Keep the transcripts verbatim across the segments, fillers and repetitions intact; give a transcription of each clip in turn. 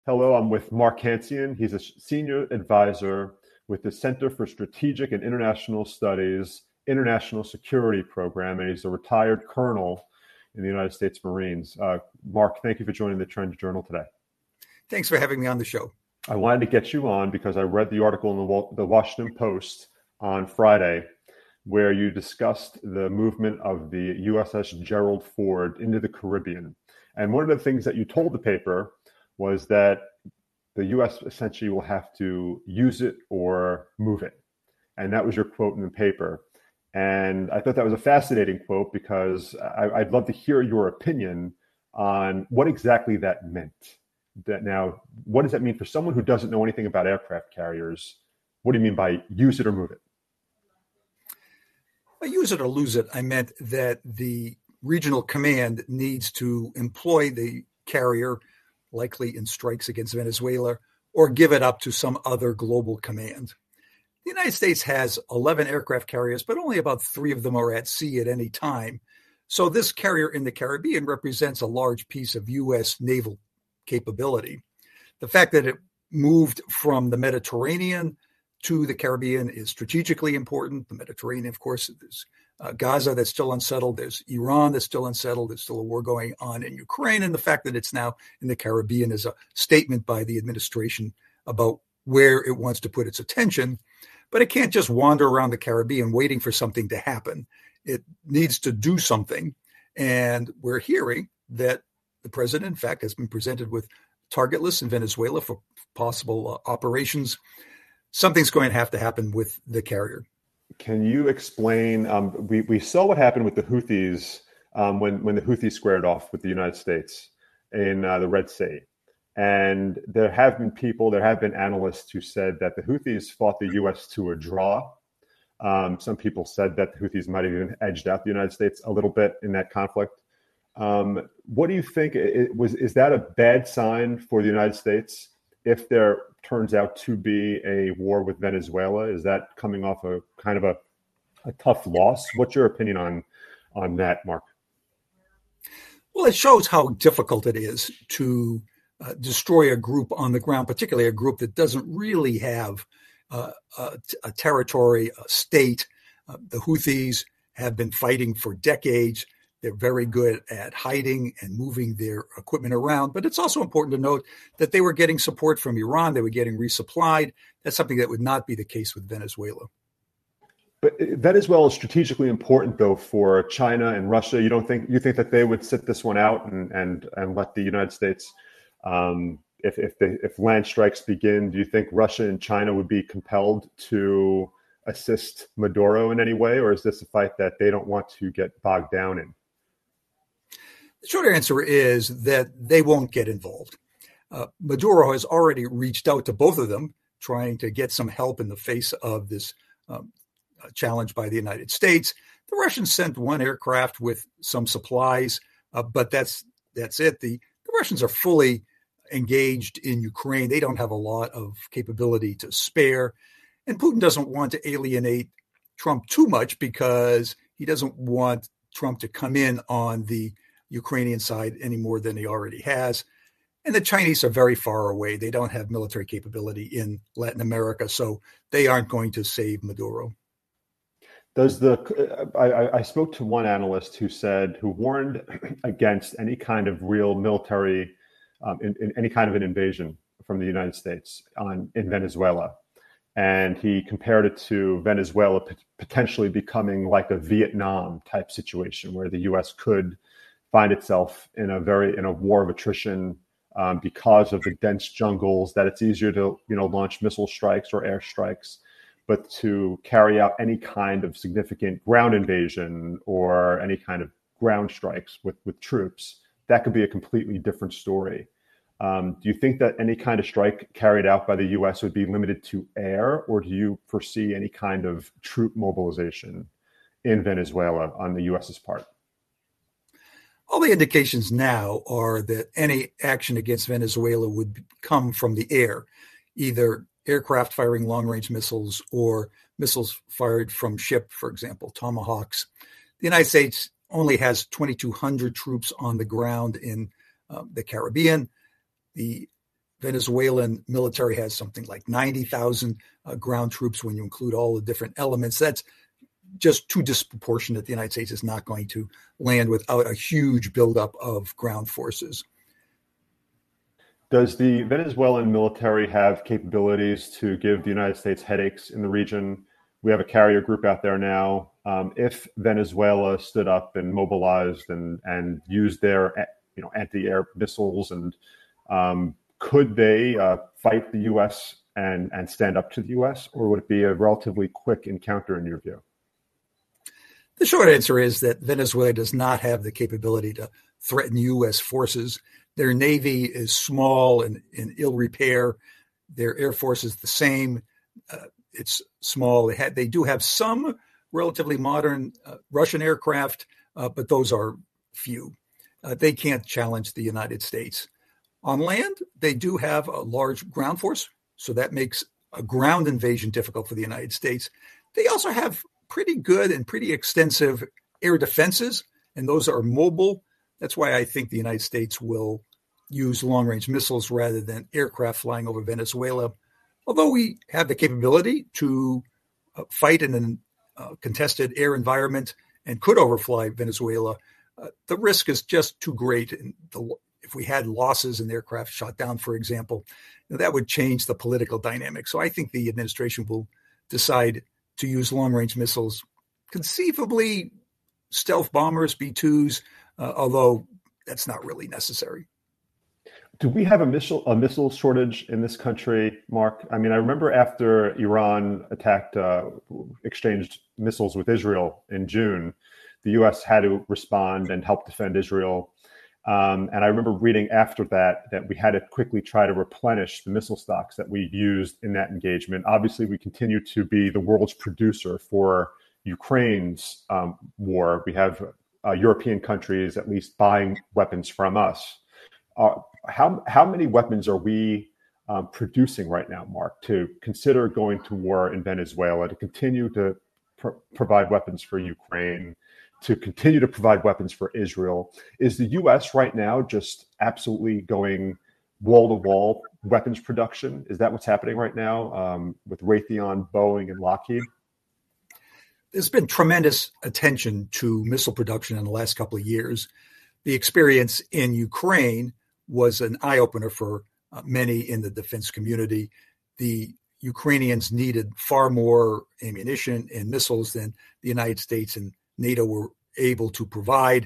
Hello, I'm with Mark Hancian. He's a senior advisor with the Center for Strategic and International Studies International Security Program, and he's a retired colonel in the United States Marines. Uh, Mark, thank you for joining the Trend Journal today. Thanks for having me on the show. I wanted to get you on because I read the article in the, the Washington Post on Friday where you discussed the movement of the U S S Gerald Ford into the Caribbean. And one of the things that you told the paper was that the U S essentially will have to use it or move it. And that was your quote in the paper. And I thought that was a fascinating quote because I, I'd love to hear your opinion on what exactly that meant. That now, what does that mean for someone who doesn't know anything about aircraft carriers? What do you mean by use it or move it? By use it or lose it, I meant that the regional command needs to employ the carrier, likely in strikes against Venezuela, or give it up to some other global command. The United States has eleven aircraft carriers, but only about three of them are at sea at any time. So this carrier in the Caribbean represents a large piece of U S naval capability. The fact that it moved from the Mediterranean to the Caribbean is strategically important. The Mediterranean, of course, there's uh, Gaza that's still unsettled. There's Iran that's still unsettled. There's still a war going on in Ukraine. And the fact that it's now in the Caribbean is a statement by the administration about where it wants to put its attention. But it can't just wander around the Caribbean waiting for something to happen. It needs to do something. And we're hearing that the president, in fact, has been presented with target lists in Venezuela for possible uh, operations. Something's going to have to happen with the carrier. Can you explain? Um, we we saw what happened with the Houthis um, when when the Houthis squared off with the United States in uh, the Red Sea, and there have been people, there have been analysts who said that the Houthis fought the U S to a draw. Um, some people said that the Houthis might have even edged out the United States a little bit in that conflict. Um, what do you think? It was is that a bad sign for the United States if there turns out to be a war with Venezuela? Is that coming off a kind of a, a tough loss? What's your opinion on on that, Mark? Well, it shows how difficult it is to uh, destroy a group on the ground, particularly a group that doesn't really have uh, a, a territory, a state. Uh, the Houthis have been fighting for decades. They're very good at hiding and moving their equipment around. But it's also important to note that they were getting support from Iran. They were getting resupplied. That's something that would not be the case with Venezuela. But Venezuela is strategically important, though, for China and Russia. You don't think you think that they would sit this one out and and, and let the United States, um, if if the if land strikes begin, do you think Russia and China would be compelled to assist Maduro in any way, or is this a fight that they don't want to get bogged down in? The short answer is that they won't get involved. Uh, Maduro has already reached out to both of them, trying to get some help in the face of this um, challenge by the United States. The Russians sent one aircraft with some supplies, uh, but that's that's it. The, the Russians are fully engaged in Ukraine. They don't have a lot of capability to spare. And Putin doesn't want to alienate Trump too much because he doesn't want Trump to come in on the Ukrainian side any more than he already has. And the Chinese are very far away. They don't have military capability in Latin America, so they aren't going to save Maduro. Does the I, I spoke to one analyst who said who warned against any kind of real military, um, in, in any kind of an invasion from the United States on in Venezuela, and he compared it to Venezuela potentially becoming like a Vietnam type situation where the U S could find itself in a very in a war of attrition um, because of the dense jungles, that it's easier to you know launch missile strikes or air strikes, but to carry out any kind of significant ground invasion or any kind of ground strikes with with troops, that could be a completely different story. Um, do you think that any kind of strike carried out by the U S would be limited to air, or do you foresee any kind of troop mobilization in Venezuela on the U S's part? All the indications now are that any action against Venezuela would come from the air, either aircraft firing long-range missiles or missiles fired from ship, for example, Tomahawks. The United States only has twenty-two hundred troops on the ground in uh, the Caribbean. The Venezuelan military has something like ninety thousand uh, ground troops when you include all the different elements. That's just too disproportionate. The United States is not going to land without a huge buildup of ground forces. Does the Venezuelan military have capabilities to give the United States headaches in the region? We have a carrier group out there now. Um, if Venezuela stood up and mobilized and, and used their you know, anti-air missiles, and um, could they uh, fight the U S and, and stand up to the U S, or would it be a relatively quick encounter in your view? The short answer is that Venezuela does not have the capability to threaten U S forces. Their Navy is small and in ill repair. Their Air Force is the same. Uh, it's small. They, had, they do have some relatively modern uh, Russian aircraft, uh, but those are few. Uh, they can't challenge the United States. On land, they do have a large ground force, so that makes a ground invasion difficult for the United States. They also have pretty good and pretty extensive air defenses, and those are mobile. That's why I think the United States will use long-range missiles rather than aircraft flying over Venezuela. Although we have the capability to uh, fight in a uh, contested air environment and could overfly Venezuela, uh, the risk is just too great. And the, if we had losses and aircraft shot down, for example, you know, that would change the political dynamic. So I think the administration will decide to use long-range missiles, conceivably stealth bombers, B twos, uh, although that's not really necessary. Do we have a missile a missile shortage in this country, Mark? I mean, I remember after Iran attacked, uh, exchanged missiles with Israel in June, the U S had to respond and help defend Israel. Um, and I remember reading after that that we had to quickly try to replenish the missile stocks that we used in that engagement. Obviously, we continue to be the world's producer for Ukraine's um, war. We have uh, European countries at least buying weapons from us. Uh, how how many weapons are we um, producing right now, Mark, to consider going to war in Venezuela, to continue to pr- provide weapons for Ukraine, to continue to provide weapons for Israel? Is the U S right now just absolutely going wall-to-wall weapons production? Is that what's happening right now um, with Raytheon, Boeing, and Lockheed? There's been tremendous attention to missile production in the last couple of years. The experience in Ukraine was an eye-opener for uh, many in the defense community. The Ukrainians needed far more ammunition and missiles than the United States and NATO were able to provide.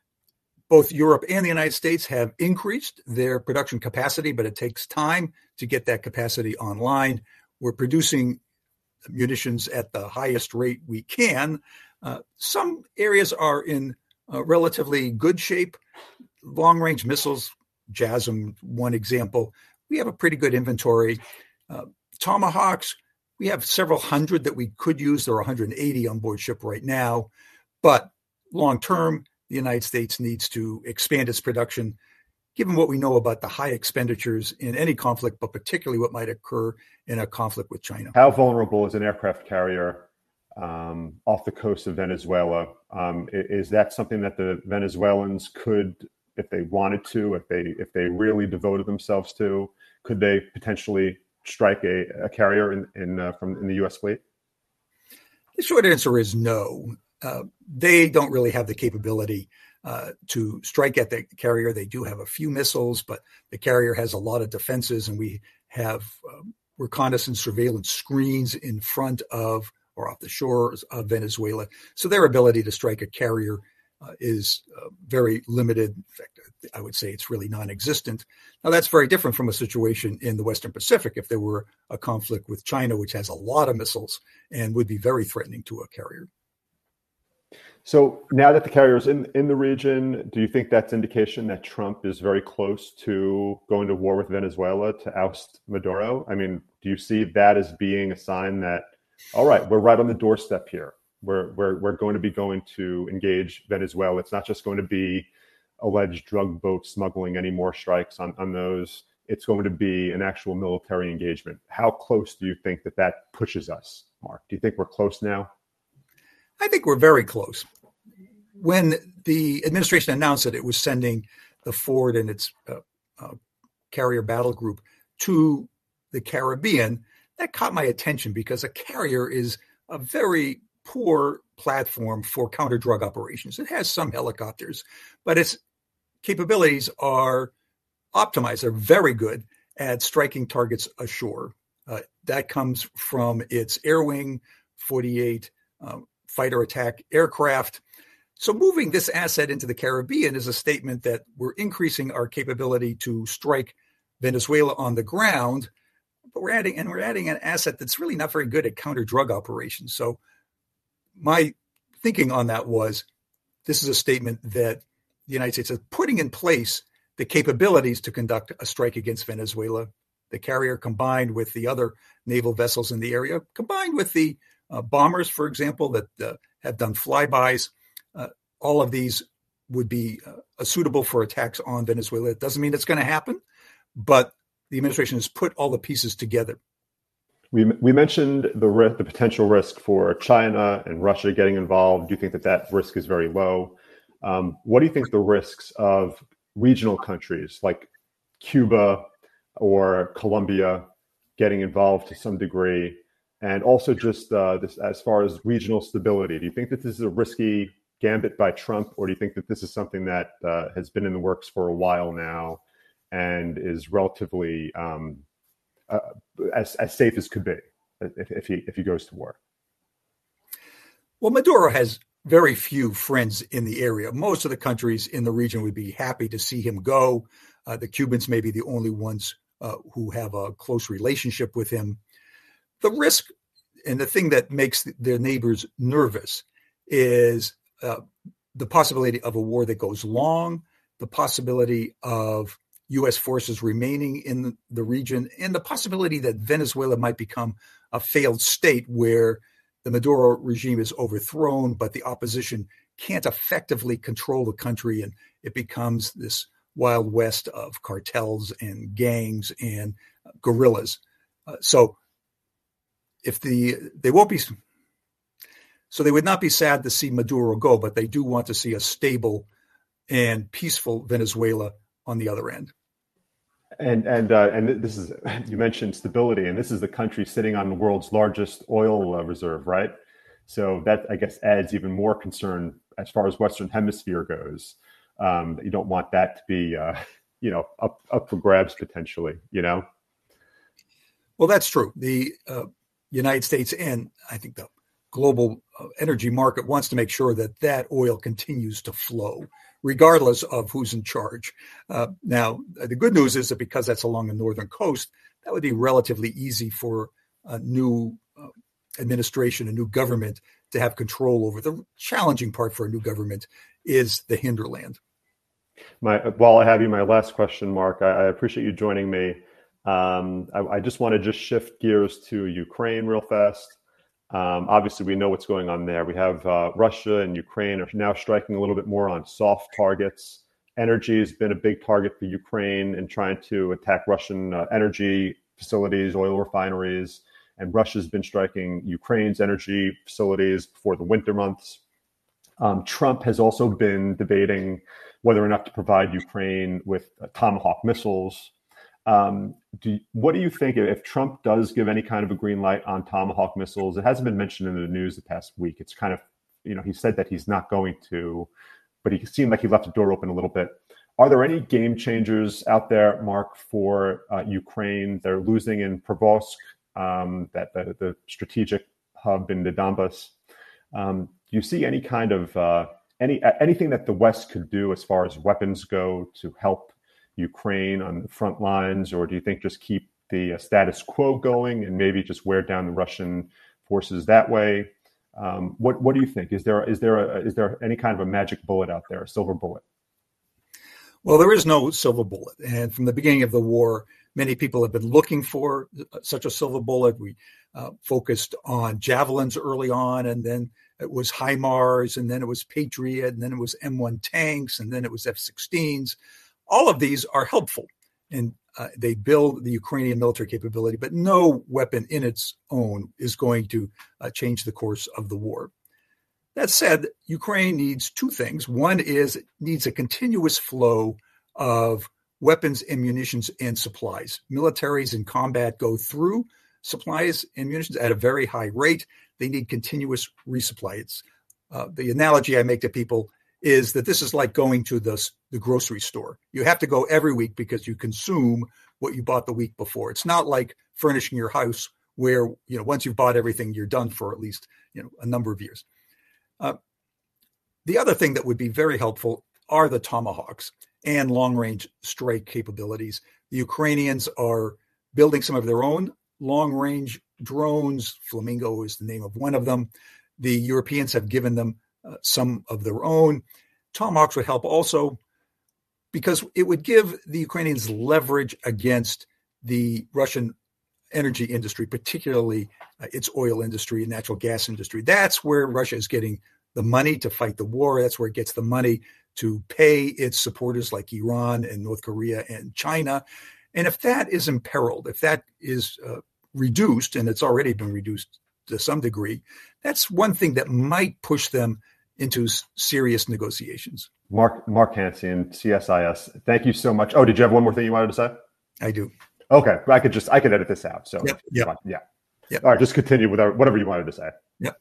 Both Europe and the United States have increased their production capacity, but it takes time to get that capacity online. We're producing munitions at the highest rate we can. Uh, some areas are in uh, relatively good shape. Long-range missiles, JASSM, one example, we have a pretty good inventory. Uh, Tomahawks, we have several hundred that we could use. There are one hundred eighty on board ship right now. But long-term, the United States needs to expand its production, given what we know about the high expenditures in any conflict, but particularly what might occur in a conflict with China. How vulnerable is an aircraft carrier um, off the coast of Venezuela? Um, is that something that the Venezuelans could, if they wanted to, if they if they really devoted themselves to, could they potentially strike a, a carrier in in, uh, from in the U S fleet? The short answer is no. Uh, they don't really have the capability uh, to strike at the carrier. They do have a few missiles, but the carrier has a lot of defenses, and we have um, reconnaissance surveillance screens in front of or off the shores of Venezuela. So their ability to strike a carrier uh, is uh, very limited. In fact, I would say it's really non-existent. Now, that's very different from a situation in the Western Pacific. If there were a conflict with China, which has a lot of missiles and would be very threatening to a carrier. So now that the carrier is in, in the region, do you think that's indication that Trump is very close to going to war with Venezuela to oust Maduro? I mean, do you see that as being a sign that, all right, we're right on the doorstep here. We're, we're, we're going to be going to engage Venezuela. It's not just going to be alleged drug boat smuggling, any more strikes on, on those. It's going to be an actual military engagement. How close do you think that that pushes us, Mark? Do you think we're close now? I think we're very close. When the administration announced that it was sending the Ford and its uh, uh, carrier battle group to the Caribbean, that caught my attention because a carrier is a very poor platform for counter-drug operations. It has some helicopters, but its capabilities are optimized. They're very good at striking targets ashore. Uh, that comes from its Air Wing forty-eight um, fighter attack aircraft. So moving this asset into the Caribbean is a statement that we're increasing our capability to strike Venezuela on the ground, but we're adding and we're adding an asset that's really not very good at counter-drug operations. So my thinking on that was, this is a statement that the United States is putting in place the capabilities to conduct a strike against Venezuela. The carrier, combined with the other naval vessels in the area, combined with the uh, bombers, for example, that uh, have done flybys, uh, all of these would be uh, suitable for attacks on Venezuela. It doesn't mean it's going to happen, but the administration has put all the pieces together. We we mentioned the the potential risk for China and Russia getting involved. Do you think that that risk is very low? Um, what do you think the risks of regional countries like Cuba or Colombia getting involved to some degree, and also just uh, this as far as regional stability? Do you think that this is a risky gambit by Trump, or do you think that this is something that uh, has been in the works for a while now and is relatively um, uh, as as safe as could be if, if he if he goes to war? Well, Maduro has very few friends in the area. Most of the countries in the region would be happy to see him go. Uh, the Cubans may be the only ones uh, who have a close relationship with him. The risk and the thing that makes their neighbors nervous is uh, the possibility of a war that goes long, the possibility of U S forces remaining in the region, and the possibility that Venezuela might become a failed state where the Maduro regime is overthrown, but the opposition can't effectively control the country, and it becomes this wild west of cartels and gangs and guerrillas. Uh, so if the they won't be, so they would not be sad to see Maduro go, but they do want to see a stable and peaceful Venezuela on the other end. And and uh, and this is, you mentioned stability, and this is the country sitting on the world's largest oil uh, reserve, right? So that, I guess, adds even more concern as far as Western Hemisphere goes. Um, you don't want that to be, uh, you know, up up for grabs potentially. You know. Well, that's true. The uh, United States and I think the global uh, energy market wants to make sure that that oil continues to flow, regardless of who's in charge. Uh, now, the good news is that because that's along the northern coast, that would be relatively easy for a new uh, administration, a new government to have control over. The challenging part for a new government is the hinterland. My, while I have you, my last question, Mark, I, I appreciate you joining me. Um, I, I just want to just shift gears to Ukraine real fast. Um, obviously, we know what's going on there. We have uh, Russia and Ukraine are now striking a little bit more on soft targets. Energy has been a big target for Ukraine in trying to attack Russian uh, energy facilities, oil refineries, and Russia's been striking Ukraine's energy facilities before the winter months. Um, Trump has also been debating whether or not to provide Ukraine with uh, Tomahawk missiles. Um, do, what do you think if Trump does give any kind of a green light on Tomahawk missiles? It hasn't been mentioned in the news the past week. It's kind of, you know, he said that he's not going to, but he seemed like he left the door open a little bit. Are there any game changers out there, Mark, for uh, Ukraine? They're losing in Provosk, um, that the, the strategic hub in the Donbass. Um, do you see any kind of uh, any anything that the West could do as far as weapons go to help Ukraine on the front lines, or do you think just keep the uh, status quo going and maybe just wear down the Russian forces that way? Um, what what do you think? Is there is there a, is there any kind of a magic bullet out there, a silver bullet? Well, there is no silver bullet, and from the beginning of the war, many people have been looking for such a silver bullet. We uh, focused on javelins early on, and then it was HIMARS, and then it was Patriot, and then it was M one tanks, and then it was F sixteens. All of these are helpful, and uh, they build the Ukrainian military capability, but no weapon in its own is going to uh, change the course of the war. That said, Ukraine needs two things. One is it needs a continuous flow of weapons and munitions and supplies. Militaries in combat go through supplies and munitions at a very high rate. They need continuous resupply. It's, uh, the analogy I make to people is that this is like going to the, the grocery store. You have to go every week because you consume what you bought the week before. It's not like furnishing your house where, you know, once you've bought everything, you're done for at least, you know, a number of years. Uh, the other thing that would be very helpful are the Tomahawks and long-range strike capabilities. The Ukrainians are building some of their own long-range drones. Flamingo is the name of one of them. The Europeans have given them uh, some of their own. Tomahawks would help also because it would give the Ukrainians leverage against the Russian energy industry, particularly uh, its oil industry and natural gas industry. That's where Russia is getting the money to fight the war. That's where it gets the money to pay its supporters like Iran and North Korea and China. And if that is imperiled, if that is uh, reduced, and it's already been reduced to some degree, that's one thing that might push them into s- serious negotiations. Mark Mark Hansen, C S I S. Thank you so much. Oh, did you have one more thing you wanted to say? I do. Okay, I could just I could edit this out. So yep, yep. yeah, yep. All right, just continue with our, whatever you wanted to say. Yep.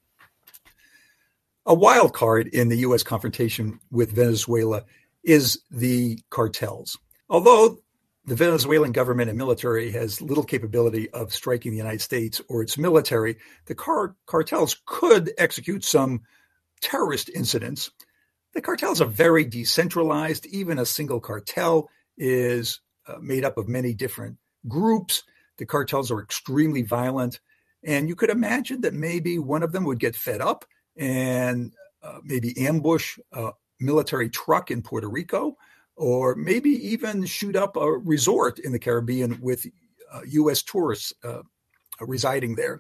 A wild card in the U S confrontation with Venezuela is the cartels. Although the Venezuelan government and military has little capability of striking the United States or its military, the car- cartels could execute some terrorist incidents. The cartels are very decentralized. Even a single cartel is uh, made up of many different groups. The cartels are extremely violent. And you could imagine that maybe one of them would get fed up and uh, maybe ambush a military truck in Puerto Rico, or maybe even shoot up a resort in the Caribbean with uh, U S tourists uh, residing there.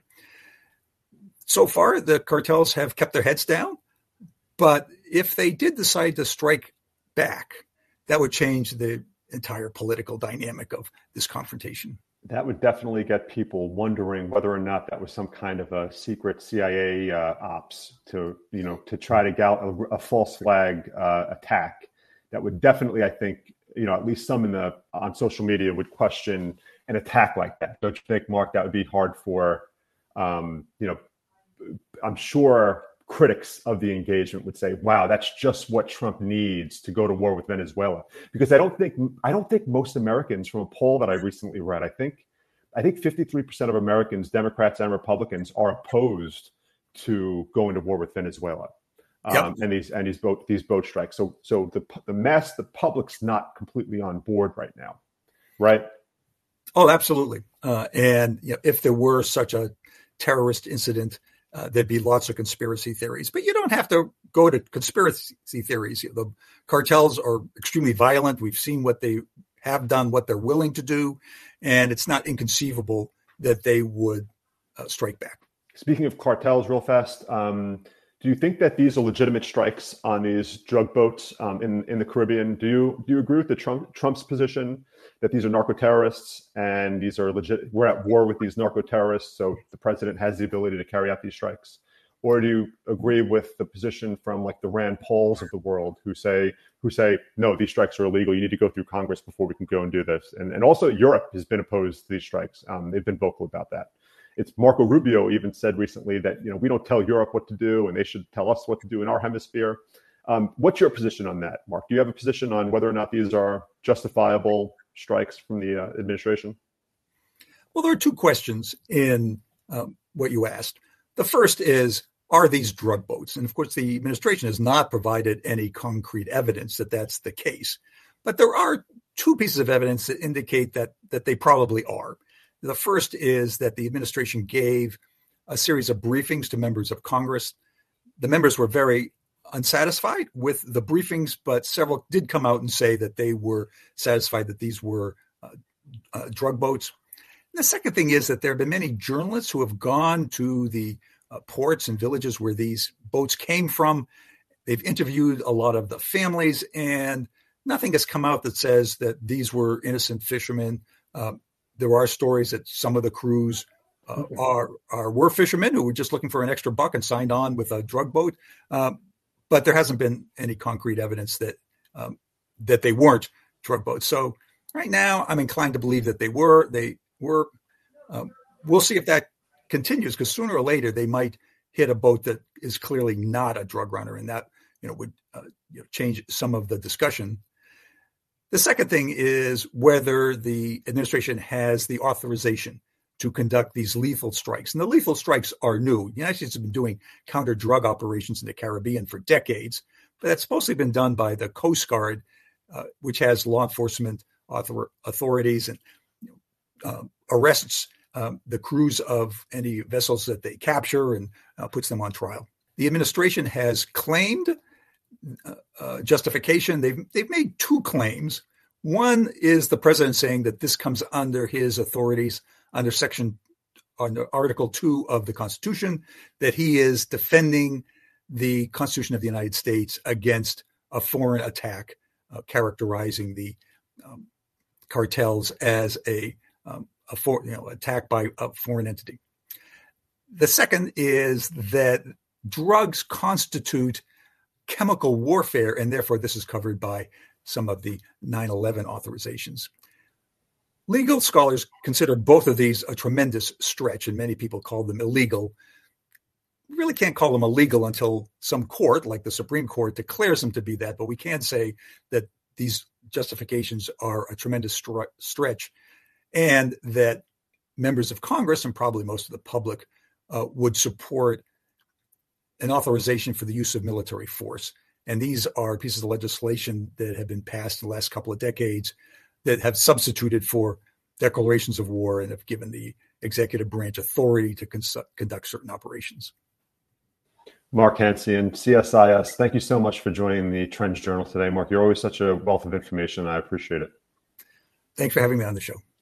So far, the cartels have kept their heads down, but if they did decide to strike back, that would change the entire political dynamic of this confrontation. That would definitely get people wondering whether or not that was some kind of a secret C I A uh, ops to, you know, to try to get a, a false flag uh, attack. That would definitely, I think, you know, at least some in the on social media would question an attack like that. Don't you think, Mark? That would be hard for, um, you know, I'm sure critics of the engagement would say, "Wow, that's just what Trump needs to go to war with Venezuela." Because I don't think I don't think most Americans, from a poll that I recently read, I think I think fifty-three percent of Americans, Democrats and Republicans, are opposed to going to war with Venezuela. Yep. Um, and these and these boat these boat strikes. So so the the mass the public's not completely on board right now, right? Oh, absolutely. Uh, and you know, if there were such a terrorist incident, uh, there'd be lots of conspiracy theories. But you don't have to go to conspiracy theories. You know, the cartels are extremely violent. We've seen what they have done, what they're willing to do, and it's not inconceivable that they would uh, strike back. Speaking of cartels, real fast. Um, Do you think that these are legitimate strikes on these drug boats um, in in the Caribbean? Do you do you agree with the Trump Trump's position that these are narco terrorists and these are legit? We're at war with these narco terrorists, so the president has the ability to carry out these strikes. Or do you agree with the position from like the Rand Pauls of the world, who say who say no, these strikes are illegal. You need to go through Congress before we can go and do this. And and also Europe has been opposed to these strikes. Um, they've been vocal about that. It's Marco Rubio even said recently that, you know, we don't tell Europe what to do and they should tell us what to do in our hemisphere. Um, what's your position on that, Mark? Do you have a position on whether or not these are justifiable strikes from the uh, administration? Well, there are two questions in um, what you asked. The first is, are these drug boats? And of course, the administration has not provided any concrete evidence that that's the case. But there are two pieces of evidence that indicate that that they probably are. The first is that the administration gave a series of briefings to members of Congress. The members were very unsatisfied with the briefings, but several did come out and say that they were satisfied that these were uh, uh, drug boats. And the second thing is that there have been many journalists who have gone to the uh, ports and villages where these boats came from. They've interviewed a lot of the families, and nothing has come out that says that these were innocent fishermen. Uh, There are stories that some of the crews uh, are, are were fishermen who were just looking for an extra buck and signed on with a drug boat, um, but there hasn't been any concrete evidence that um, that they weren't drug boats. So Right now, I'm inclined to believe that they were. They were. Um, we'll see if that continues, because sooner or later they might hit a boat that is clearly not a drug runner, and that you know would uh, you know, change some of the discussion. The second thing is whether the administration has the authorization to conduct these lethal strikes. And the lethal strikes are new. The United States has been doing counter-drug operations in the Caribbean for decades, but that's mostly been done by the Coast Guard, uh, which has law enforcement author- authorities and you know, uh, arrests um, the crews of any vessels that they capture and uh, puts them on trial. The administration has claimed uh, uh, justification. They've, they've made two claims. One is the president saying that this comes under his authorities under section, under Article two of the Constitution, that he is defending the Constitution of the United States against a foreign attack, uh, characterizing the um, cartels as a, um, a for, you know, attack by a foreign entity. The second is that drugs constitute chemical warfare, and therefore this is covered by some of the nine eleven authorizations. Legal scholars consider both of these a tremendous stretch, and many people call them illegal. We really can't call them illegal until some court, like the Supreme Court, declares them to be that, but we can say that these justifications are a tremendous str- stretch, and that members of Congress, and probably most of the public, uh, would support an authorization for the use of military force. And these are pieces of legislation that have been passed in the last couple of decades that have substituted for declarations of war and have given the executive branch authority to cons- conduct certain operations. Mark Hancian, C S I S, thank you so much for joining the Trends Journal today. Mark, you're always such a wealth of information. I appreciate it. Thanks for having me on the show.